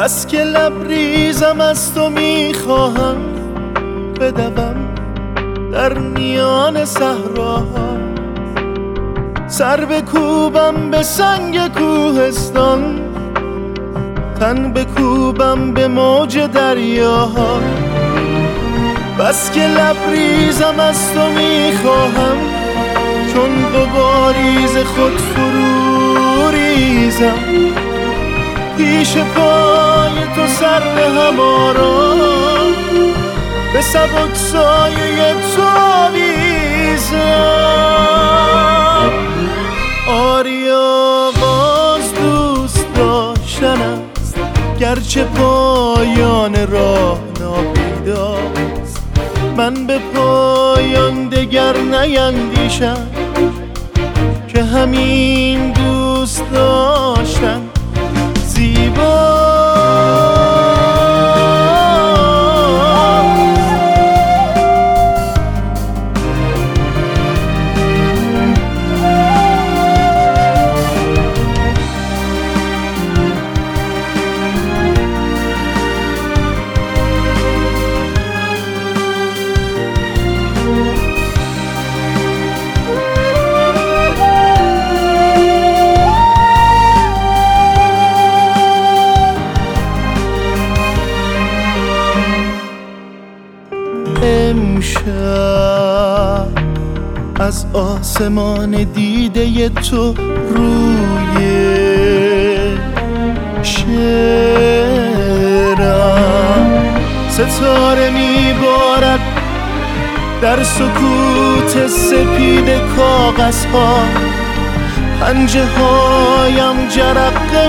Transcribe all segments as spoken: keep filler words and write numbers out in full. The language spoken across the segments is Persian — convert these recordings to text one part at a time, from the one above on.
بس که لبریزم از تو میخواهم بدوم در میان صحراها، سر بکوبم به سنگ کوهستان، تن بکوبم به موج دریاها. بس که لبریزم از تو میخواهم چون غباریز خود فرو ریزم، پیش پای تو سر به هم آرام، به سبک سایه تو آویزم. آری آغاز دوست داشتن است، گرچه پایان راه ناپیداست. من به پایان دگر نیندیشم که همین دوست داشتن زیباست. امشب از آسمان دیده تو روی شعرم ستاره میبارد در سکوت سپید کاغذها، پنجه هایم جرقه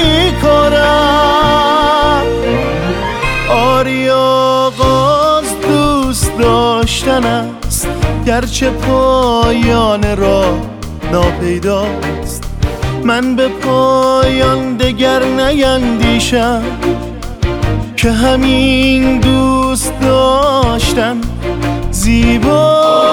میکنم. آری آغاز دوست داشتن است، گرچه پایان راه ناپیداست. من به پایان دگر نیندیشم که همین دوست داشتن زیباست.